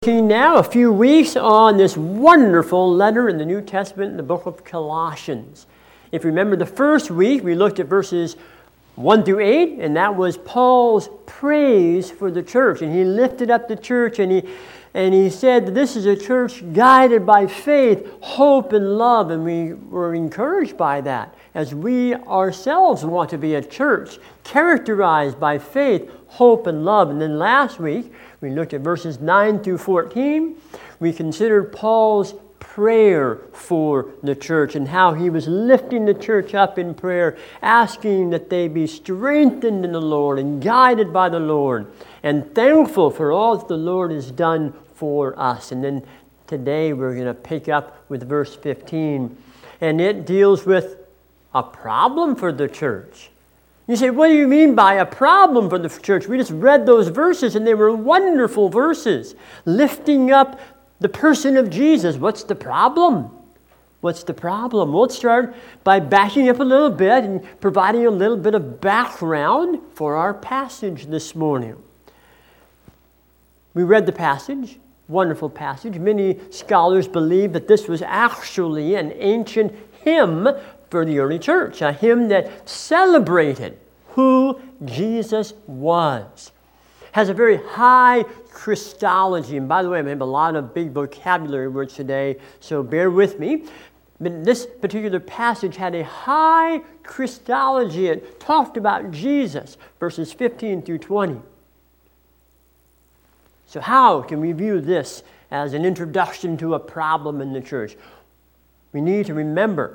Looking now a few weeks on this wonderful letter in the New Testament in the book of Colossians. If you remember the first week, we looked at verses 1 through 8, and that was Paul's praise for the church. And he lifted up the church, and he said that this is a church guided by faith, hope, and love. And we were encouraged by that, as we ourselves want to be a church characterized by faith, hope, and love. And then last week, we looked at verses 9 through 14. We considered Paul's prayer for the church and how he was lifting the church up in prayer, asking that they be strengthened in the Lord and guided by the Lord, and thankful for all that the Lord has done for us. And then today we're going to pick up with verse 15, and it deals with a problem for the church. You say, what do you mean by a problem for the church? We just read those verses, and they were wonderful verses, lifting up the person of Jesus. What's the problem? What's the problem? We'll start by backing up a little bit and providing a little bit of background for our passage this morning. We read the passage, wonderful passage. Many scholars believe that this was actually an ancient hymn for the early church, a hymn that celebrated who Jesus was. Has a very high Christology. And by the way, I have a lot of big vocabulary words today, so bear with me. But this particular passage had a high Christology. It talked about Jesus, verses 15 through 20. So how can we view this as an introduction to a problem in the church? We need to remember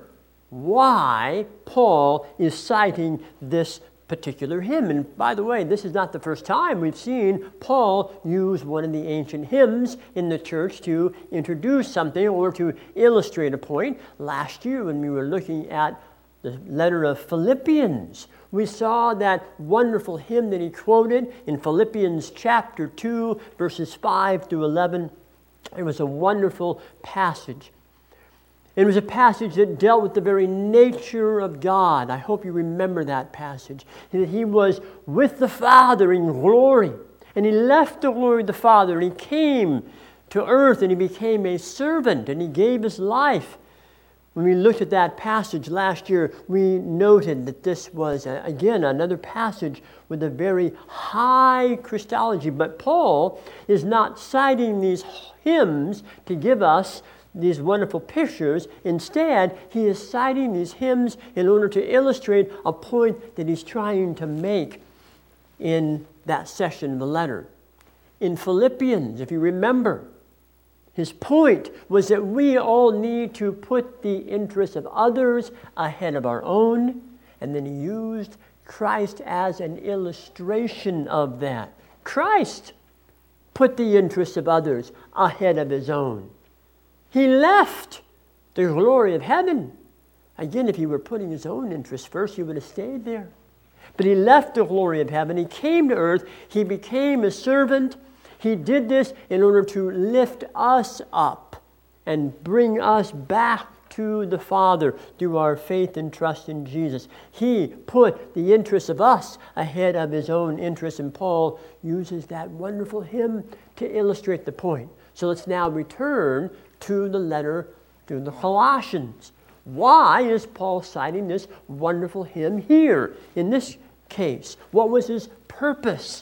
why Paul is citing this particular hymn. And by the way, this is not the first time we've seen Paul use one of the ancient hymns in the church to introduce something or to illustrate a point. Last year when we were looking at the letter of Philippians, we saw that wonderful hymn that he quoted in Philippians chapter 2, verses 5 through 11. It was a wonderful passage. It was a passage that dealt with the very nature of God. I hope you remember that passage. That he was with the Father in glory. And he left the glory of the Father. And he came to earth and he became a servant. And he gave his life. When we looked at that passage last year, we noted that this was, again, another passage with a very high Christology. But Paul is not citing these hymns to give us these wonderful pictures. Instead, he is citing these hymns in order to illustrate a point that he's trying to make in that section of the letter. In Philippians, if you remember, his point was that we all need to put the interests of others ahead of our own, and then he used Christ as an illustration of that. Christ put the interests of others ahead of his own. He left the glory of heaven. Again, if he were putting his own interests first, he would have stayed there. But he left the glory of heaven. He came to earth. He became a servant. He did this in order to lift us up and bring us back to the Father through our faith and trust in Jesus. He put the interests of us ahead of his own interests, and Paul uses that wonderful hymn to illustrate the point. So let's now return to the letter to the Colossians. Why is Paul citing this wonderful hymn here in this case? What was his purpose?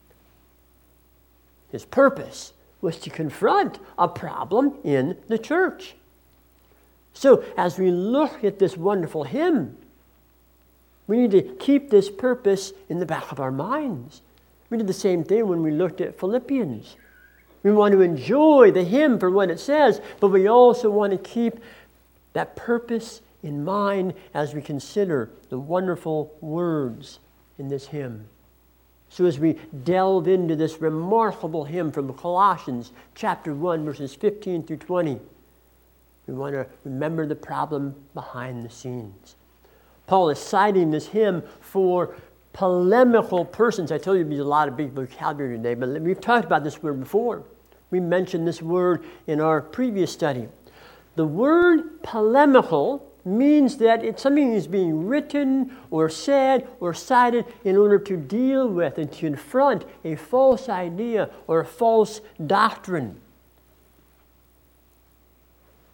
His purpose was to confront a problem in the church. So as we look at this wonderful hymn, we need to keep this purpose in the back of our minds. We did the same thing when we looked at Philippians. We want to enjoy the hymn for what it says, but we also want to keep that purpose in mind as we consider the wonderful words in this hymn. So as we delve into this remarkable hymn from Colossians chapter 1, verses 15 through 20, we want to remember the problem behind the scenes. Paul is citing this hymn for polemical persons. I told you there's a lot of big vocabulary today, but we've talked about this word before. We mentioned this word in our previous study. The word polemical means that it's something that's being written or said or cited in order to deal with and to confront a false idea or a false doctrine.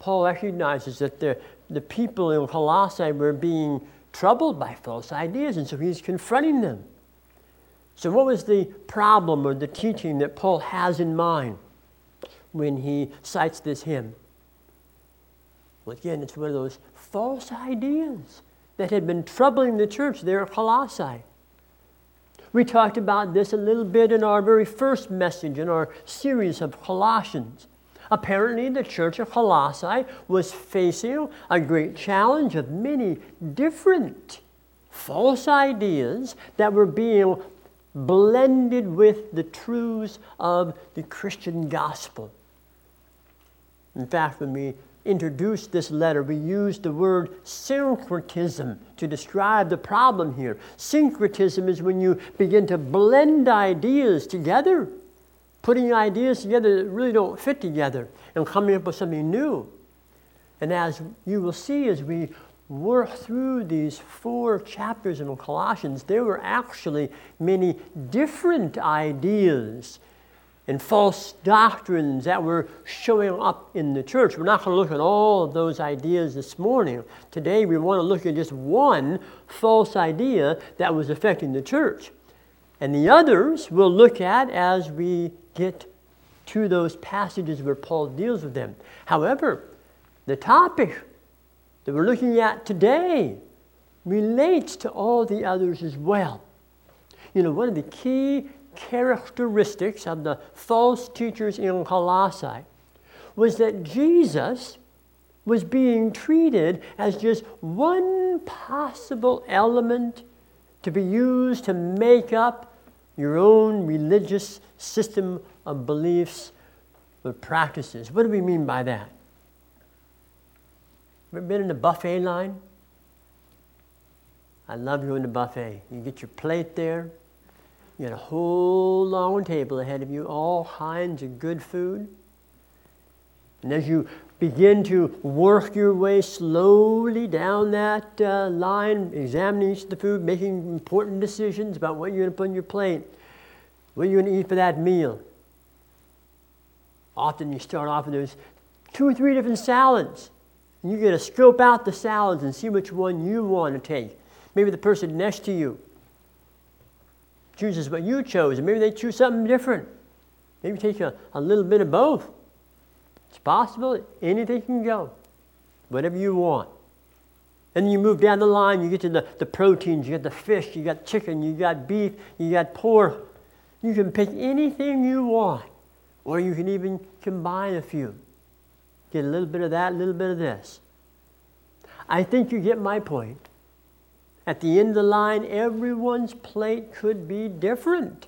Paul recognizes that the people in Colossae were being troubled by false ideas, and so he's confronting them. So what was the problem or the teaching that Paul has in mind when he cites this hymn? Well, again, it's one of those false ideas that had been troubling the church there at Colossae. We talked about this a little bit in our very first message in our series of Colossians. Apparently, the church of Colossae was facing a great challenge of many different false ideas that were being blended with the truths of the Christian gospel. In fact, when we introduced this letter, we used the word syncretism to describe the problem here. Syncretism is when you begin to blend ideas together, putting ideas together that really don't fit together and coming up with something new. And as you will see as we work through these 4 chapters in Colossians, there were actually many different ideas and false doctrines that were showing up in the church. We're not going to look at all of those ideas this morning. Today we want to look at just one false idea that was affecting the church. And the others we'll look at as we get to those passages where Paul deals with them. However, the topic that we're looking at today relates to all the others as well. You know, one of the key characteristics of the false teachers in Colossae was that Jesus was being treated as just one possible element to be used to make up your own religious system of beliefs or practices. What do we mean by that? Ever been in the buffet line? I love going to buffet. You get your plate there. You got a whole long table ahead of you, all kinds of good food. And as you begin to work your way slowly down that line, examining each of the food, making important decisions about what you're going to put on your plate, what you're going to eat for that meal. Often you start off with those 2 or 3 different salads. And you get to scope out the salads and see which one you want to take. Maybe the person next to you chooses what you chose, and maybe they choose something different. Maybe take a little bit of both. It's possible. Anything can go. Whatever you want. And then you move down the line, you get to the proteins. You got the fish, you got chicken, you got beef, you got pork. You can pick anything you want. Or you can even combine a few. Get a little bit of that, a little bit of this. I think you get my point. At the end of the line, everyone's plate could be different.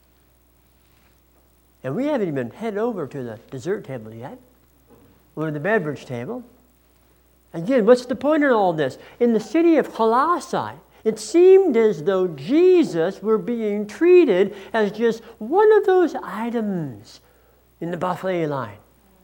And we haven't even headed over to the dessert table yet, or the beverage table. Again, what's the point in all this? In the city of Colossae, it seemed as though Jesus were being treated as just one of those items in the buffet line.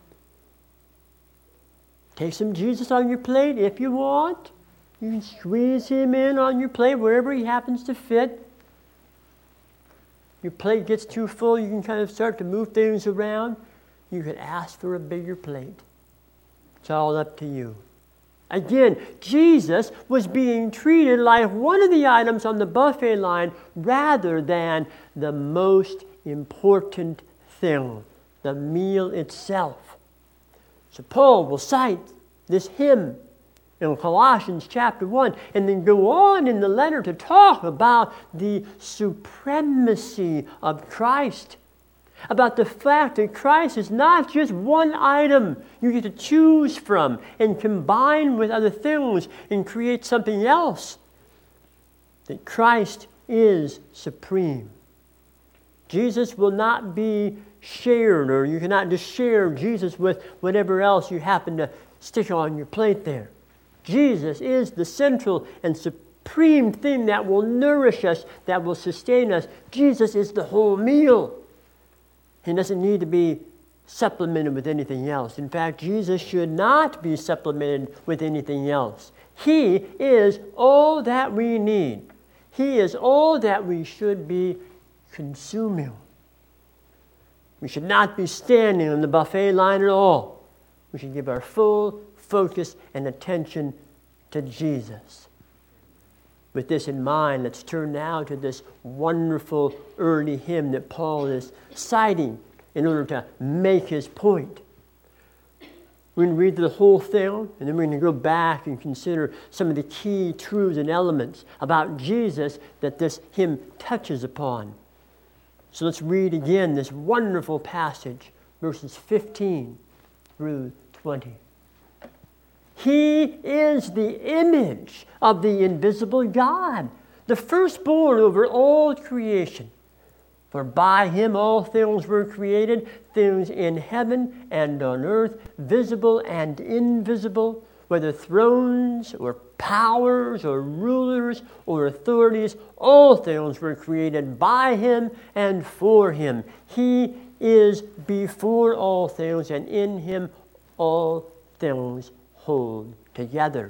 Take some Jesus on your plate if you want. You can squeeze him in on your plate wherever he happens to fit. Your plate gets too full, you can kind of start to move things around. You could ask for a bigger plate. It's all up to you. Again, Jesus was being treated like one of the items on the buffet line rather than the most important thing, the meal itself. So Paul will cite this hymn in Colossians chapter 1 and then go on in the letter to talk about the supremacy of Christ, about the fact that Christ is not just one item you get to choose from and combine with other things and create something else, that Christ is supreme. Jesus will not be shared, or you cannot just share Jesus with whatever else you happen to stick on your plate there. Jesus is the central and supreme thing that will nourish us, that will sustain us. Jesus is the whole meal. He doesn't need to be supplemented with anything else. In fact, Jesus should not be supplemented with anything else. He is all that we need. He is all that we should be consuming. We should not be standing on the buffet line at all. we should give our full focus and attention to Jesus. With this in mind, let's turn now to this wonderful early hymn that Paul is citing in order to make his point. We're going to read the whole thing, and then we're going to go back and consider some of the key truths and elements about Jesus that this hymn touches upon. So let's read again this wonderful passage, verses 15 through 20. He is the image of the invisible God, the firstborn over all creation. For by him all things were created, things in heaven and on earth, visible and invisible, whether thrones or powers or rulers or authorities, all things were created by him and for him. He is before all things, and in him all things hold together.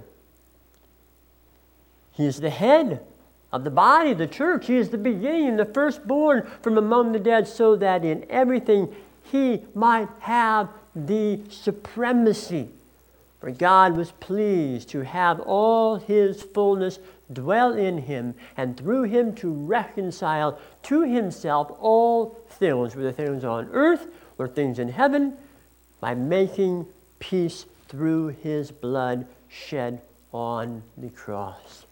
He is the head of the body of the church. He is the beginning, the firstborn from among the dead, so that in everything he might have the supremacy. For God was pleased to have all his fullness dwell in him, and through him to reconcile to himself all things, whether things on earth or things in heaven, by making peace through his blood shed on the cross.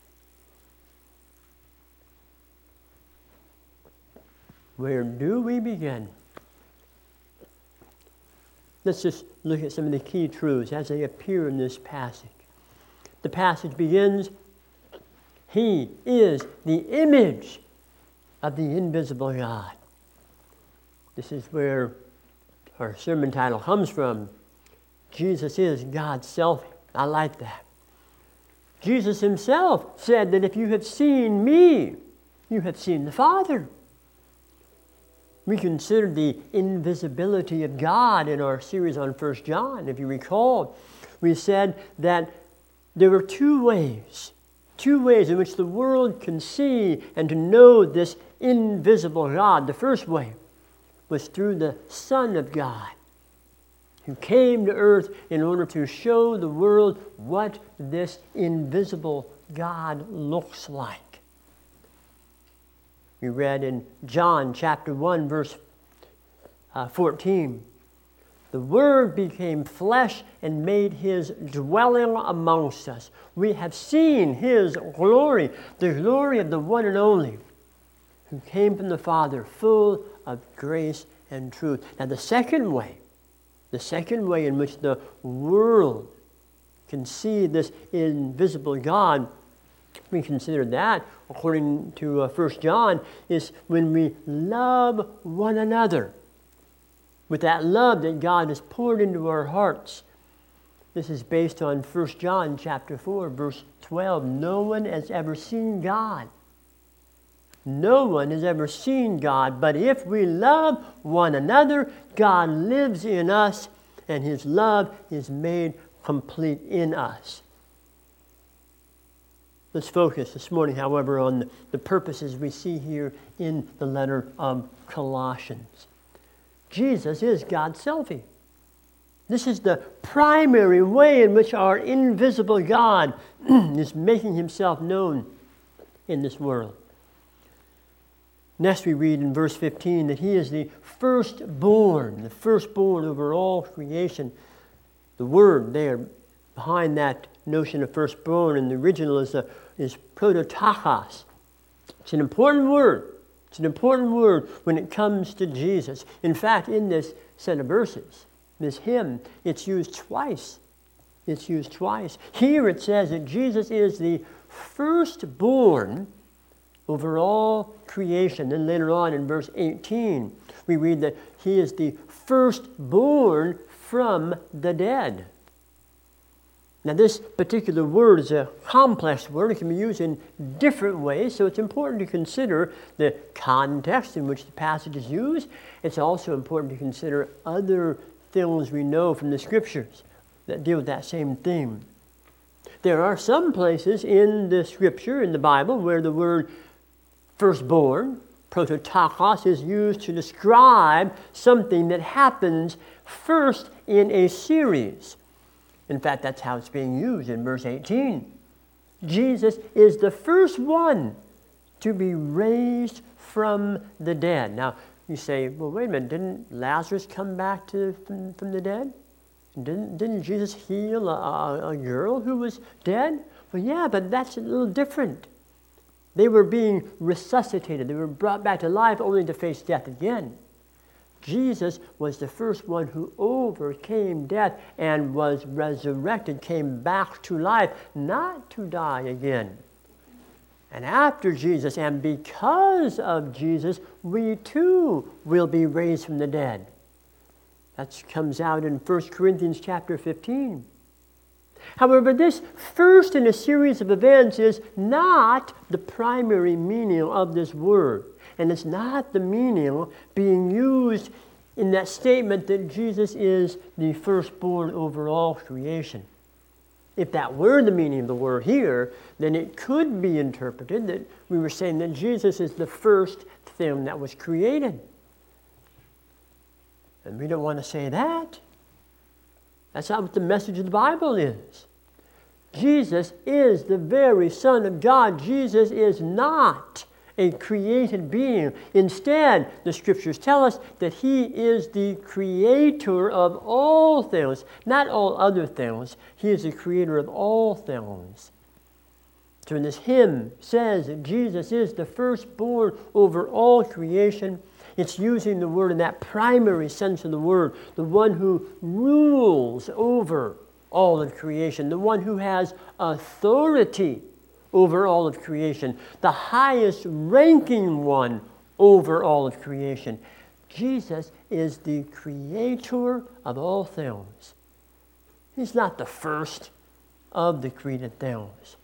Where do we begin? Let's just look at some of the key truths as they appear in this passage. The passage begins, he is the image of the invisible God. This is where our sermon title comes from. Jesus is God's self. I like that. Jesus himself said that if you have seen me, you have seen the Father. We considered the invisibility of God in our series on 1 John. If you recall, we said that there were two ways in which the world can see and to know this invisible God. The first way was through the Son of God, who came to earth in order to show the world what this invisible God looks like. We read in John chapter 1, verse 14, the Word became flesh and made his dwelling amongst us. We have seen his glory, the glory of the one and only, who came from the Father, full of grace and truth. Now the second way in which the world can see this invisible God, we consider that, according to 1 John, is when we love one another with that love that God has poured into our hearts. This is based on 1 John chapter 4, verse 12. No one has ever seen God. No one has ever seen God, but if we love one another, God lives in us, and his love is made complete in us. Let's focus this morning, however, on the purposes we see here in the letter of Colossians. Jesus is God's selfie. This is the primary way in which our invisible God is making himself known in this world. Next we read in verse 15 that he is the firstborn over all creation. The word there behind that notion of firstborn in the original is prototokos. It's an important word. It's an important word when it comes to Jesus. In fact, in this set of verses, this hymn, it's used twice. Here it says that Jesus is the firstborn over all creation. Then later on in verse 18, we read that he is the firstborn from the dead. Now this particular word is a complex word. It can be used in different ways, so it's important to consider the context in which the passage is used. It's also important to consider other things we know from the Scriptures that deal with that same theme. There are some places in the Scripture, in the Bible, where the word firstborn, prototokos, is used to describe something that happens first in a series. In fact, that's how it's being used in verse 18. Jesus is the first one to be raised from the dead. Now, you say, well, wait a minute, didn't Lazarus come back from the dead? Didn't Jesus heal a girl who was dead? Well, yeah, but that's a little different. They were being resuscitated. They were brought back to life only to face death again. Jesus was the first one who overcame death and was resurrected, came back to life, not to die again. And after Jesus, and because of Jesus, we too will be raised from the dead. That comes out in 1 Corinthians chapter 15. However, this first in a series of events is not the primary meaning of this word. And it's not the meaning being used in that statement that Jesus is the firstborn over all creation. If that were the meaning of the word here, then it could be interpreted that we were saying that Jesus is the first thing that was created. And we don't want to say that. That's not what the message of the Bible is. Jesus is the very Son of God. Jesus is not a created being. Instead, the Scriptures tell us that He is the creator of all things, not all other things. He is the creator of all things. So when this hymn says that Jesus is the firstborn over all creation, it's using the word in that primary sense of the word, the one who rules over all of creation, the one who has authority over all of creation, the highest ranking one over all of creation. Jesus is the creator of all things. He's not the first of the created things.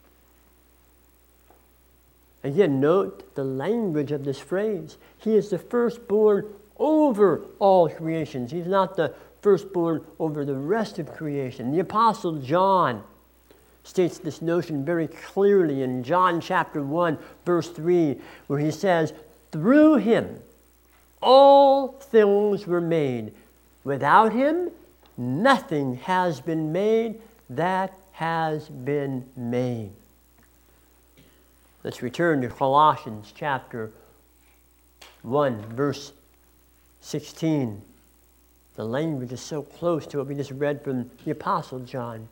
Again, note the language of this phrase. He is the firstborn over all creations. He's not the firstborn over the rest of creation. The Apostle John states this notion very clearly in John chapter 1, verse 3, where he says, "Through Him all things were made. Without Him nothing has been made that has been made." Let's return to Colossians chapter 1, verse 16. The language is so close to what we just read from the Apostle John.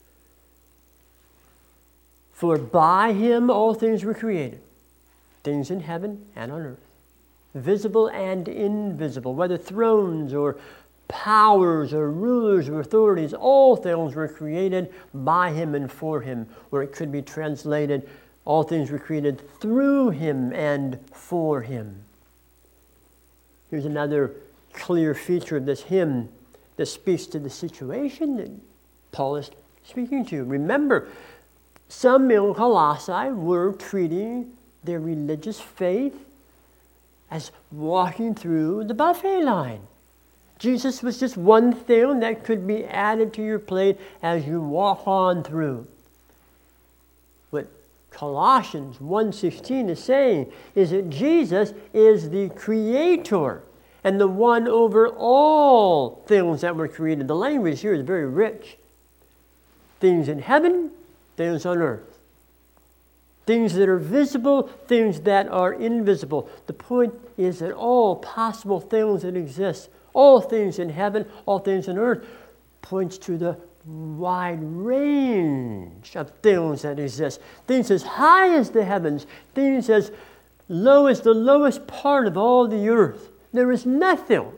"For by Him all things were created, things in heaven and on earth, visible and invisible, whether thrones or powers or rulers or authorities, all things were created by Him and for Him," or it could be translated, all things were created through Him and for Him. Here's another clear feature of this hymn that speaks to the situation that Paul is speaking to. Remember, some in Colossae were treating their religious faith as walking through the buffet line. Jesus was just one thing that could be added to your plate as you walk on through. What Colossians 1:16 is saying is that Jesus is the creator and the one over all things that were created. The language here is very rich. Things in heaven, things on earth. Things that are visible, things that are invisible. The point is that all possible things that exist, all things in heaven, all things on earth, points to the wide range of things that exist. Things as high as the heavens, things as low as the lowest part of all the earth. There is nothing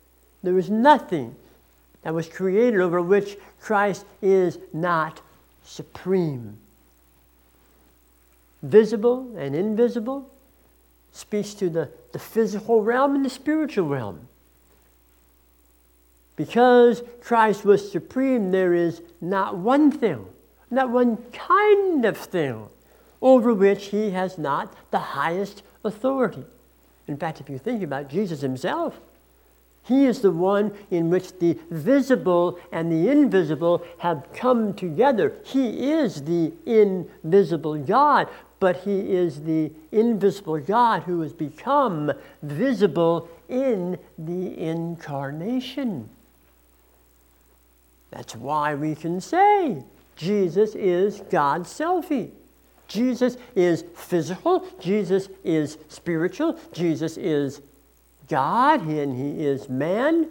that was created over which Christ is not supreme. Visible and invisible speaks to the physical realm and the spiritual realm. Because Christ was supreme, there is not one thing, not one kind of thing over which He has not the highest authority. In fact, if you think about Jesus Himself, He is the one in which the visible and the invisible have come together. He is the invisible God, but He is the invisible God who has become visible in the incarnation. That's why we can say Jesus is God's selfie. Jesus is physical. Jesus is spiritual. Jesus is God, and he is man.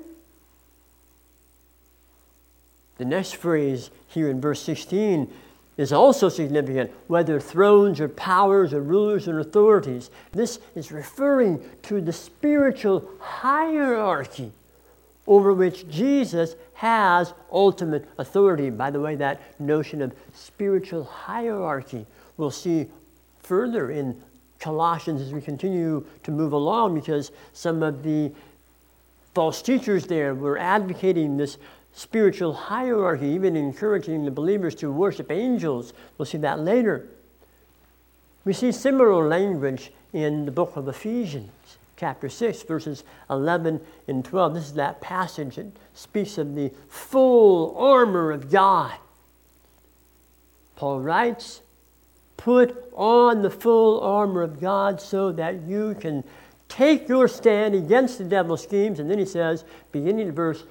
The next phrase here in verse 16 is also significant, whether thrones or powers or rulers or authorities. This is referring to the spiritual hierarchy over which Jesus has ultimate authority. By the way, that notion of spiritual hierarchy we'll see further in Colossians as we continue to move along, because some of the false teachers there were advocating this spiritual hierarchy, even encouraging the believers to worship angels. We'll see that later. We see similar language in the book of Ephesians, chapter 6, verses 11 and 12. This is that passage that speaks of the full armor of God. Paul writes, "Put on the full armor of God so that you can take your stand against the devil's schemes." And then he says, beginning in verse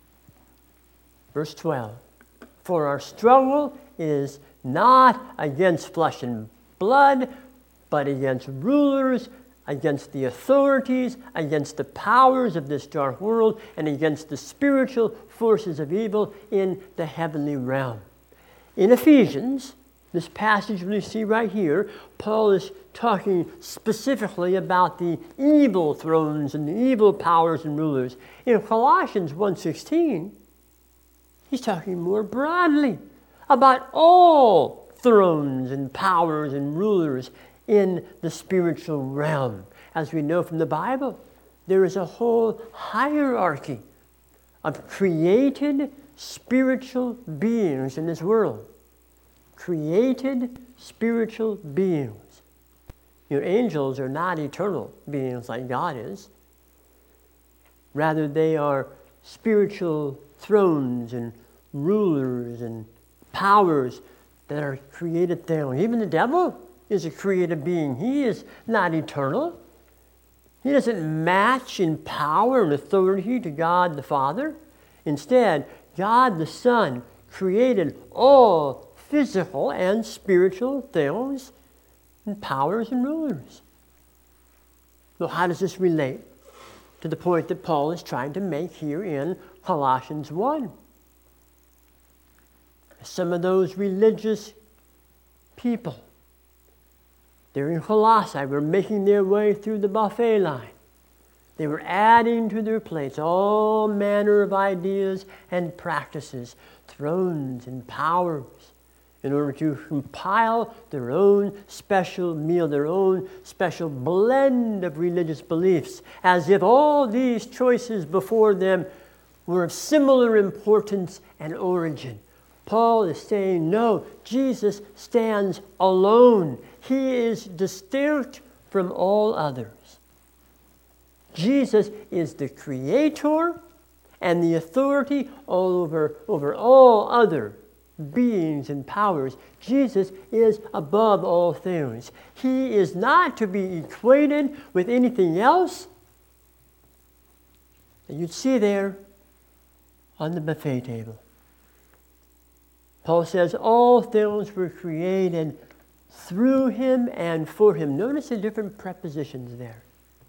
12, "For our struggle is not against flesh and blood, but against rulers, against the authorities, against the powers of this dark world, and against the spiritual forces of evil in the heavenly realm." In Ephesians, this passage we see right here, Paul is talking specifically about the evil thrones and the evil powers and rulers. In Colossians 1:16, he's talking more broadly about all thrones and powers and rulers in the spiritual realm. As we know from the Bible, there is a whole hierarchy of created spiritual beings in this world. Created spiritual beings. Angels are not eternal beings like God is. Rather, they are spiritual thrones and rulers and powers that are created there. Even the devil is a created being. He is not eternal. He doesn't match in power and authority to God the Father. Instead, God the Son created all physical and spiritual things and powers and rulers. So how does this relate to the point that Paul is trying to make here in Colossians 1? Some of those religious people there in Colossae were making their way through the buffet line. They were adding to their plates all manner of ideas and practices, thrones and powers, in order to compile their own special meal, their own special blend of religious beliefs, as if all these choices before them were of similar importance and origin. Paul is saying, no, Jesus stands alone. He is distinct from all others. Jesus is the creator and the authority over all other beings and powers. Jesus is above all things. He is not to be equated with anything else that you'd see there on the buffet table. Paul says all things were created through him and for him. Notice the different prepositions there.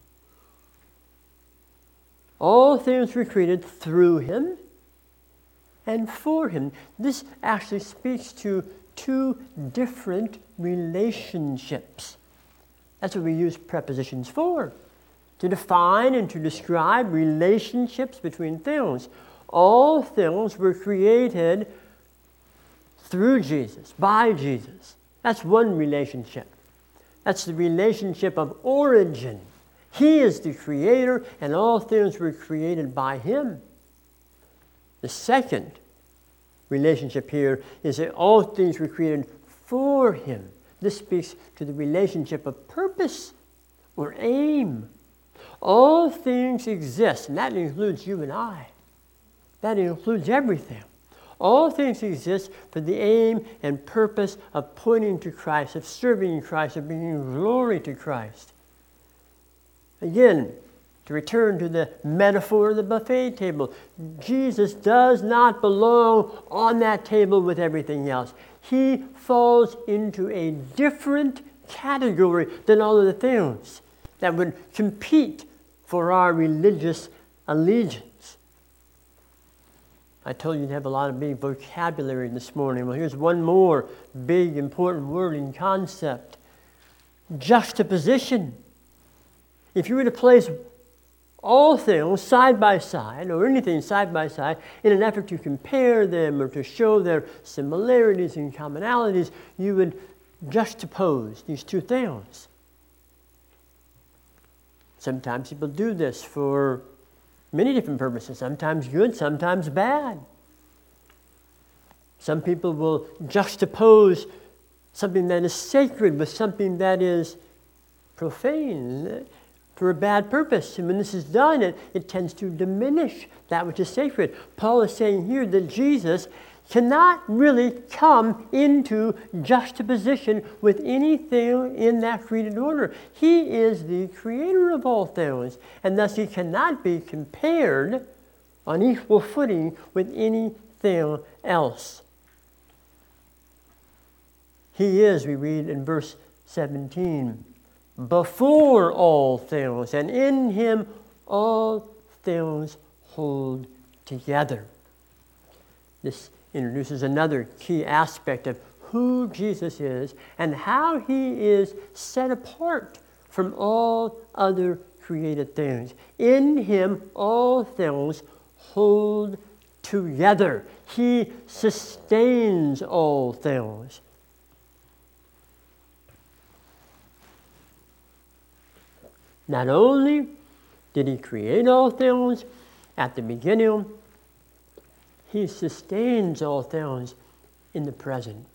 All things were created through him and for him. This actually speaks to two different relationships. That's what we use prepositions for, to define and to describe relationships between things. All things were created through Jesus, by Jesus. That's one relationship. That's the relationship of origin. He is the creator, and all things were created by him. The second relationship here is that all things were created for him. This speaks to the relationship of purpose or aim. All things exist, and that includes you and I. That includes everything. All things exist for the aim and purpose of pointing to Christ, of serving Christ, of bringing glory to Christ. Again, To return to the metaphor of the buffet table, Jesus does not belong on that table with everything else. He falls into a different category than all of the things that would compete for our religious allegiance. I told you to have a lot of big vocabulary this morning. Well, here's one more big, important word and concept. Juxtaposition. If you were to place all things side by side, or anything side by side, in an effort to compare them or to show their similarities and commonalities, you would juxtapose these two things. Sometimes people do this for many different purposes, sometimes good, sometimes bad. Some people will juxtapose something that is sacred with something that is profane for a bad purpose. And when this is done, it tends to diminish that which is sacred. Paul is saying here that Jesus cannot really come into juxtaposition with anything in that created order. He is the creator of all things, and thus he cannot be compared on equal footing with anything else. He is, we read in verse 17, before all things, and in him all things hold together. This introduces another key aspect of who Jesus is and how he is set apart from all other created things. In him all things hold together. He sustains all things. Not only did he create all things at the beginning, he sustains all things in the present.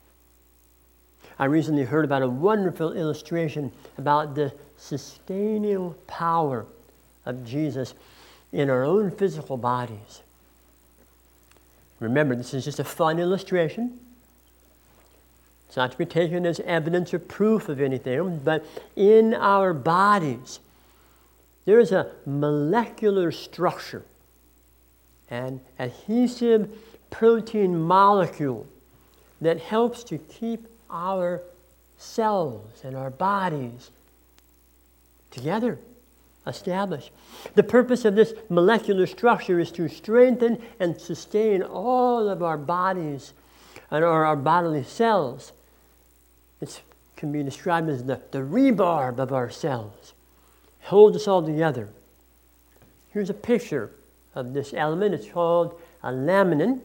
I recently heard about a wonderful illustration about the sustaining power of Jesus in our own physical bodies. Remember, this is just a fun illustration. It's not to be taken as evidence or proof of anything, but in our bodies, there is a molecular structure, an adhesive protein molecule that helps to keep our cells and our bodies together, established. The purpose of this molecular structure is to strengthen and sustain all of our bodies and our bodily cells. It can be described as the rebarb of our cells. It holds us all together. Here's a picture of this element. It's called a laminin.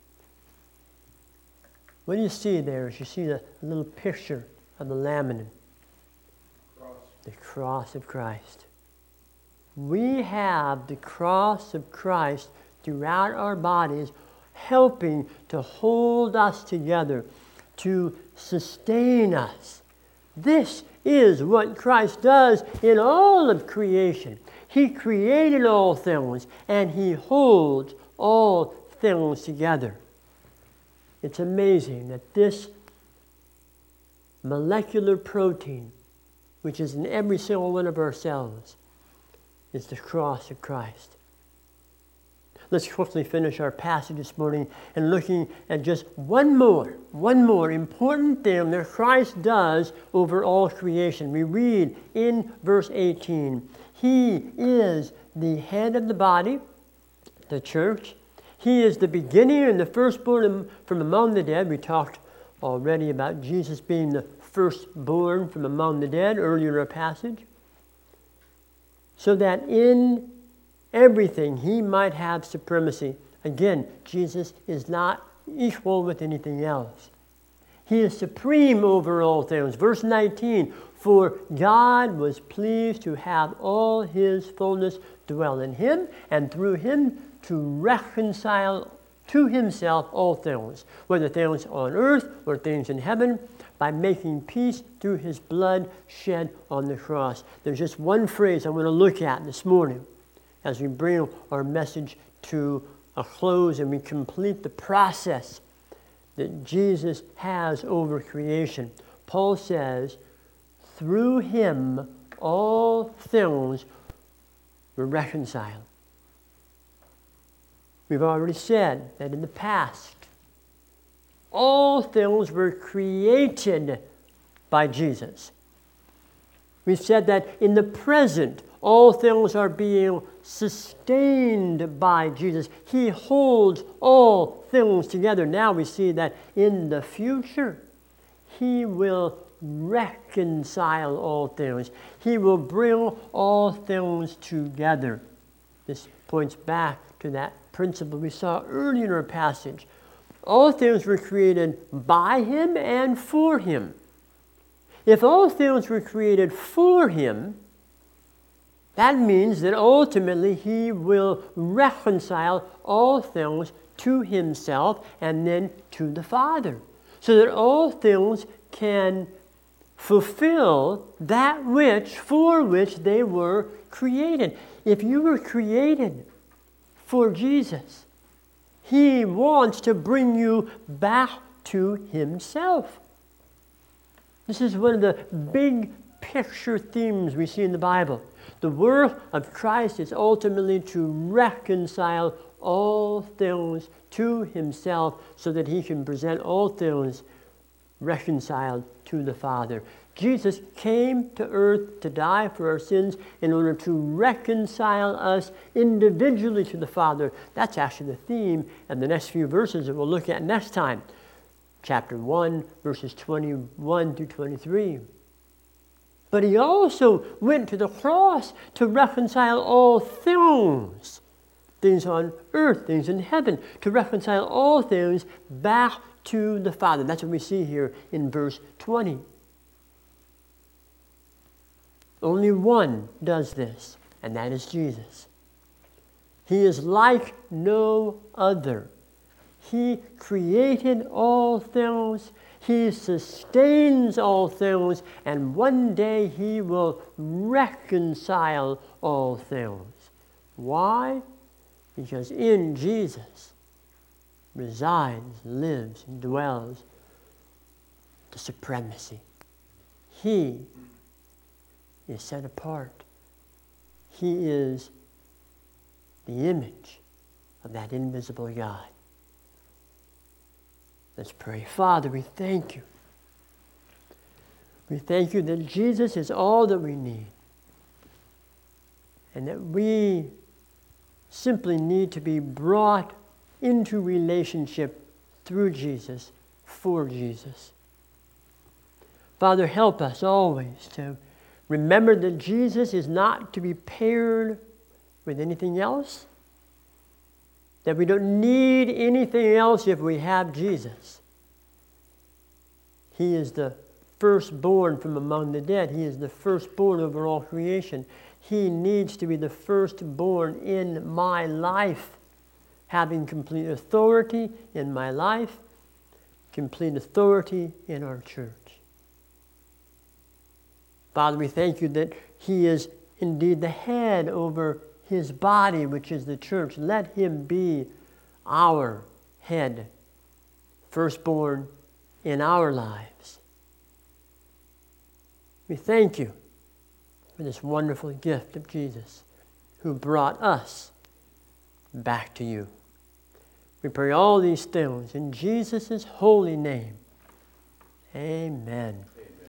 What do you see there as you see the little picture of the laminin? Cross. The cross of Christ. We have the cross of Christ throughout our bodies, helping to hold us together, to sustain us. This is what Christ does in all of creation. He created all things, and he holds all things together. It's amazing that this molecular protein, which is in every single one of our cells, is the cross of Christ. Let's quickly finish our passage this morning and looking at just one more important thing that Christ does over all creation. We read in verse 18, he is the head of the body, the church. He is the beginning and the firstborn from among the dead. We talked already about Jesus being the firstborn from among the dead earlier in our passage. So that in everything he might have supremacy. Again, Jesus is not equal with anything else. He is supreme over all things. Verse 19, for God was pleased to have all his fullness dwell in him, and through him to reconcile to himself all things, whether things on earth or things in heaven, by making peace through his blood shed on the cross. There's just one phrase I want to look at this morning as we bring our message to a close and we complete the process that Jesus has over creation. Paul says, through him all things We're reconciled. We've already said that in the past, all things were created by Jesus. We said that in the present, all things are being sustained by Jesus. He holds all things together. Now we see that in the future, He will reconcile all things. He will bring all things together. This points back to that principle we saw earlier in our passage. All things were created by Him and for Him. If all things were created for Him, that means that ultimately He will reconcile all things to Himself and then to the Father, so that all things can fulfill that for which they were created. If you were created for Jesus, He wants to bring you back to Himself. This is one of the big picture themes we see in the Bible. The work of Christ is ultimately to reconcile all things to Himself so that He can present all things reconciled to the Father. Jesus came to earth to die for our sins in order to reconcile us individually to the Father. That's actually the theme of the next few verses that we'll look at next time. Chapter 1, verses 21 through 23. But He also went to the cross to reconcile all things. Things on earth, things in heaven. To reconcile all things back to the Father. That's what we see here in verse 20. Only one does this, and that is Jesus. He is like no other. He created all things. He sustains all things. And one day He will reconcile all things. Why? Because in Jesus resides, lives, and dwells the supremacy. He is set apart. He is the image of that invisible God. Let's pray. Father, we thank You. We thank You that Jesus is all that we need, and that we simply need to be brought into relationship through Jesus, for Jesus. Father, help us always to remember that Jesus is not to be paired with anything else, that we don't need anything else if we have Jesus. He is the firstborn from among the dead. He is the firstborn over all creation. He needs to be the firstborn in my life, having complete authority in my life, complete authority in our church. Father, we thank You that He is indeed the head over His body, which is the church. Let Him be our head, firstborn in our lives. We thank You for this wonderful gift of Jesus, who brought us back to You. We pray all these things in Jesus' holy name. Amen.